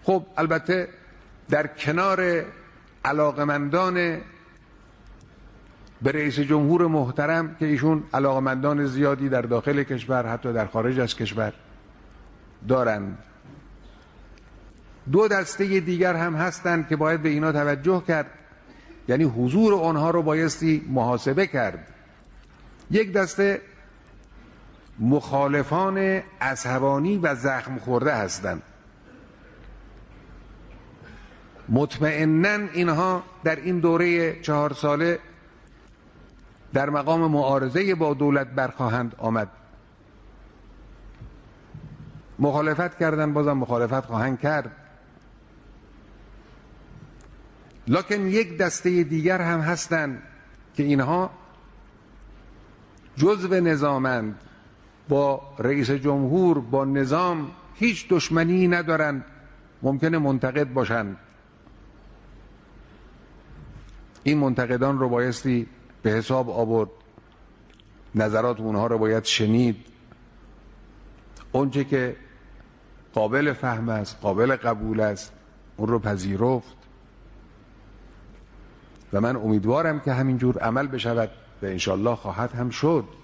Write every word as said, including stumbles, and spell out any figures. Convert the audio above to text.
خب البته در کنار علاقمندان به رئیس جمهور محترم که ایشون علاقمندان زیادی در داخل کشور حتی در خارج از کشور دارند، دو دسته دیگر هم هستند که باید به اینا توجه کرد، یعنی حضور آنها رو بایستی محاسبه کرد. یک دسته مخالفان عصبانی و زخم خورده هستند. مطمئناً اینها در این دوره چهار ساله در مقام معارضه با دولت برخواهند آمد. مخالفت کردن، بازم مخالفت خواهند کرد. لکن یک دسته دیگر هم هستند که اینها جزو نظامند، با رئیس جمهور، با نظام هیچ دشمنی ندارند، ممکنه منتقد باشند. این منتقدان رو بایستی به حساب آورد، نظرات اونها رو باید شنید، اونچه که قابل فهم است، قابل قبول است، اون رو پذیرفت و من امیدوارم که همینجور عمل بشود و انشالله خواهد هم شد.